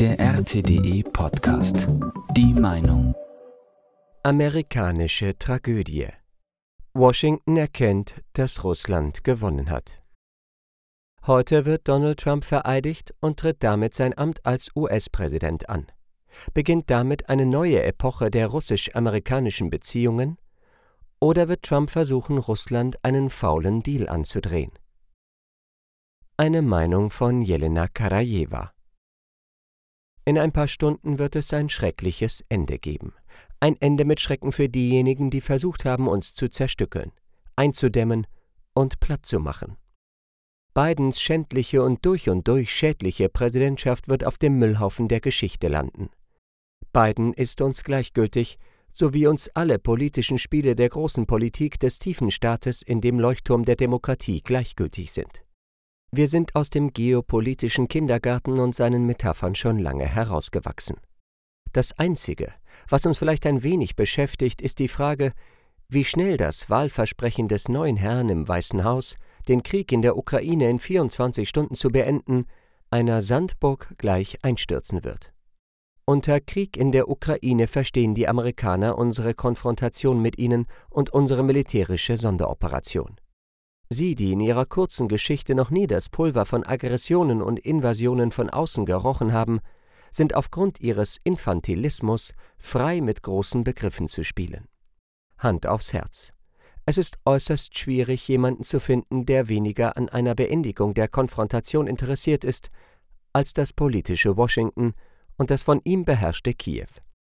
Der RTDE Podcast. Die Meinung. Amerikanische Tragödie. Washington erkennt, dass Russland gewonnen hat. Heute wird Donald Trump vereidigt und tritt damit sein Amt als US-Präsident an. Beginnt damit eine neue Epoche der russisch-amerikanischen Beziehungen? Oder wird Trump versuchen, Russland einen faulen Deal anzudrehen? Eine Meinung von Jelena Karajewa. In ein paar Stunden wird es ein schreckliches Ende geben. Ein Ende mit Schrecken für diejenigen, die versucht haben, uns zu zerstückeln, einzudämmen und platt zu machen. Bidens schändliche und durch schädliche Präsidentschaft wird auf dem Müllhaufen der Geschichte landen. Biden ist uns gleichgültig, so wie uns alle politischen Spiele der großen Politik des tiefen Staates in dem Leuchtturm der Demokratie gleichgültig sind. Wir sind aus dem geopolitischen Kindergarten und seinen Metaphern schon lange herausgewachsen. Das Einzige, was uns vielleicht ein wenig beschäftigt, ist die Frage, wie schnell das Wahlversprechen des neuen Herrn im Weißen Haus, den Krieg in der Ukraine in 24 Stunden zu beenden, einer Sandburg gleich einstürzen wird. Unter Krieg in der Ukraine verstehen die Amerikaner unsere Konfrontation mit ihnen und unsere militärische Sonderoperation. Sie, die in ihrer kurzen Geschichte noch nie das Pulver von Aggressionen und Invasionen von außen gerochen haben, sind aufgrund ihres Infantilismus frei mit großen Begriffen zu spielen. Hand aufs Herz. Es ist äußerst schwierig, jemanden zu finden, der weniger an einer Beendigung der Konfrontation interessiert ist, als das politische Washington und das von ihm beherrschte Kiew.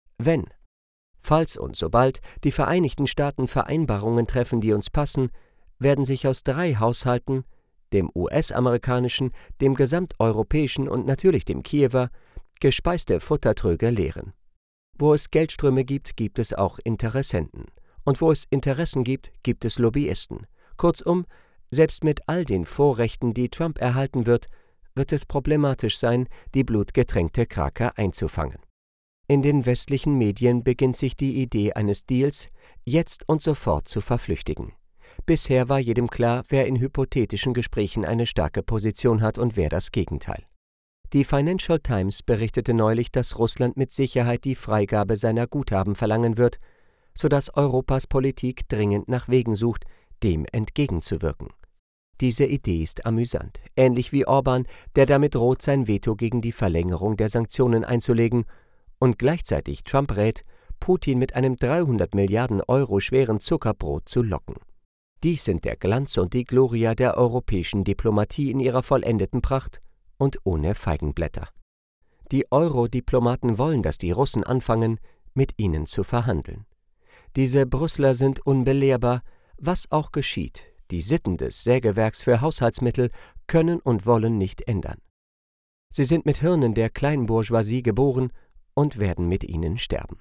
Falls und sobald die Vereinigten Staaten Vereinbarungen treffen, die uns passen, werden sich aus 3 Haushalten, dem US-amerikanischen, dem gesamteuropäischen und natürlich dem Kiewer, gespeiste Futtertröge leeren. Wo es Geldströme gibt, gibt es auch Interessenten. Und wo es Interessen gibt, gibt es Lobbyisten. Kurzum, selbst mit all den Vorrechten, die Trump erhalten wird es problematisch sein, die blutgetränkte Krake einzufangen. In den westlichen Medien beginnt sich die Idee eines Deals jetzt und sofort zu verflüchtigen. Bisher war jedem klar, wer in hypothetischen Gesprächen eine starke Position hat und wer das Gegenteil. Die Financial Times berichtete neulich, dass Russland mit Sicherheit die Freigabe seiner Guthaben verlangen wird, sodass Europas Politik dringend nach Wegen sucht, dem entgegenzuwirken. Diese Idee ist amüsant, ähnlich wie Orban, der damit droht, sein Veto gegen die Verlängerung der Sanktionen einzulegen und gleichzeitig Trump rät, Putin mit einem 300 Milliarden Euro schweren Zuckerbrot zu locken. Dies sind der Glanz und die Gloria der europäischen Diplomatie in ihrer vollendeten Pracht und ohne Feigenblätter. Die Euro-Diplomaten wollen, dass die Russen anfangen, mit ihnen zu verhandeln. Diese Brüsseler sind unbelehrbar, was auch geschieht. Die Sitten des Sägewerks für Haushaltsmittel können und wollen nicht ändern. Sie sind mit Hirnen der Kleinbourgeoisie geboren und werden mit ihnen sterben.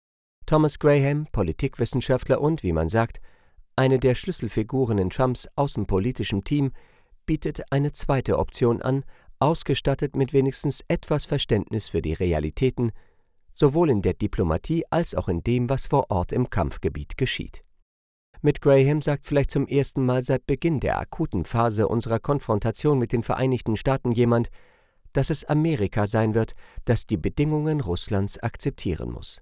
Thomas Graham, Politikwissenschaftler und, wie man sagt, eine der Schlüsselfiguren in Trumps außenpolitischem Team, bietet eine zweite Option an, ausgestattet mit wenigstens etwas Verständnis für die Realitäten, sowohl in der Diplomatie als auch in dem, was vor Ort im Kampfgebiet geschieht. Mit Graham sagt vielleicht zum ersten Mal seit Beginn der akuten Phase unserer Konfrontation mit den Vereinigten Staaten jemand, dass es Amerika sein wird, das die Bedingungen Russlands akzeptieren muss.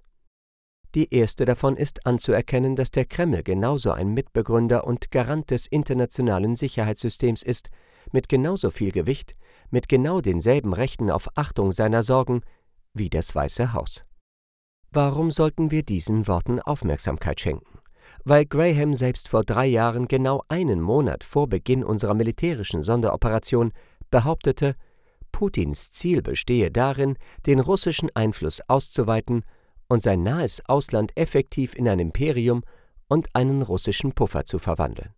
Die erste davon ist anzuerkennen, dass der Kreml genauso ein Mitbegründer und Garant des internationalen Sicherheitssystems ist, mit genauso viel Gewicht, mit genau denselben Rechten auf Achtung seiner Sorgen wie das Weiße Haus. Warum sollten wir diesen Worten Aufmerksamkeit schenken? Weil Graham selbst vor 3 Jahren, genau einen Monat vor Beginn unserer militärischen Sonderoperation, behauptete, Putins Ziel bestehe darin, den russischen Einfluss auszuweiten und sein nahes Ausland effektiv in ein Imperium und einen russischen Puffer zu verwandeln.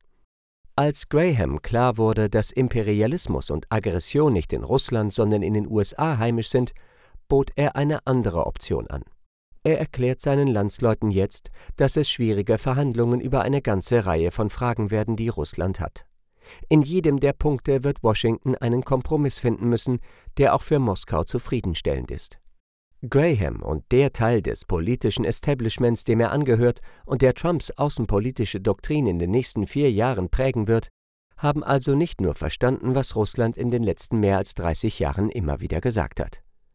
Als Graham klar wurde, dass Imperialismus und Aggression nicht in Russland, sondern in den USA heimisch sind, bot er eine andere Option an. Er erklärt seinen Landsleuten jetzt, dass es schwierige Verhandlungen über eine ganze Reihe von Fragen werden, die Russland hat. In jedem der Punkte wird Washington einen Kompromiss finden müssen, der auch für Moskau zufriedenstellend ist. Graham und der Teil des politischen Establishments, dem er angehört und der Trumps außenpolitische Doktrin in den nächsten 4 Jahren prägen wird, haben also nicht nur verstanden, was Russland in den letzten mehr als 30 Jahren immer wieder gesagt hat.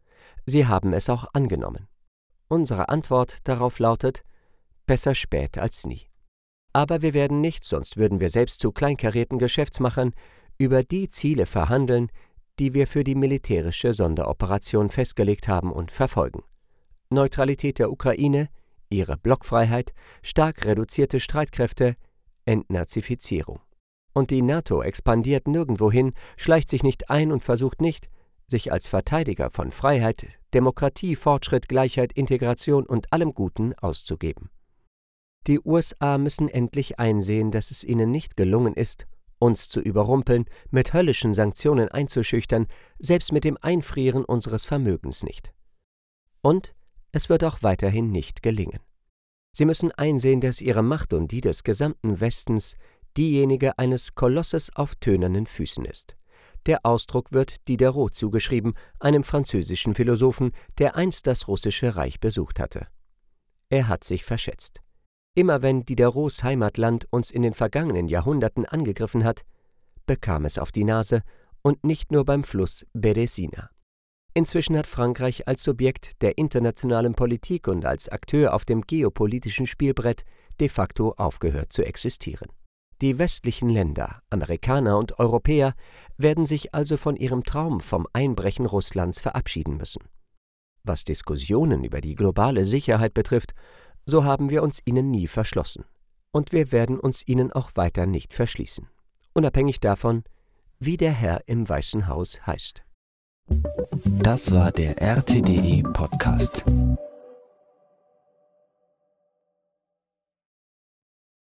Sie haben es auch angenommen. Unsere Antwort darauf lautet: besser spät als nie. Aber wir werden nicht, sonst würden wir selbst zu kleinkarierten Geschäftsmachern, über die Ziele verhandeln, die wir für die militärische Sonderoperation festgelegt haben und verfolgen. Neutralität der Ukraine, ihre Blockfreiheit, stark reduzierte Streitkräfte, Entnazifizierung. Und die NATO expandiert nirgendwohin, schleicht sich nicht ein und versucht nicht, sich als Verteidiger von Freiheit, Demokratie, Fortschritt, Gleichheit, Integration und allem Guten auszugeben. Die USA müssen endlich einsehen, dass es ihnen nicht gelungen ist, uns zu überrumpeln, mit höllischen Sanktionen einzuschüchtern, selbst mit dem Einfrieren unseres Vermögens nicht. Und es wird auch weiterhin nicht gelingen. Sie müssen einsehen, dass ihre Macht und die des gesamten Westens diejenige eines Kolosses auf tönernen Füßen ist. Der Ausdruck wird Diderot zugeschrieben, einem französischen Philosophen, der einst das russische Reich besucht hatte. Er hat sich verschätzt. Immer wenn Diderots Heimatland uns in den vergangenen Jahrhunderten angegriffen hat, bekam es auf die Nase, und nicht nur beim Fluss Beresina. Inzwischen hat Frankreich als Subjekt der internationalen Politik und als Akteur auf dem geopolitischen Spielbrett de facto aufgehört zu existieren. Die westlichen Länder, Amerikaner und Europäer, werden sich also von ihrem Traum vom Einbrechen Russlands verabschieden müssen. Was Diskussionen über die globale Sicherheit betrifft, so haben wir uns ihnen nie verschlossen. Und wir werden uns ihnen auch weiter nicht verschließen. Unabhängig davon, wie der Herr im Weißen Haus heißt. Das war der RTDE Podcast.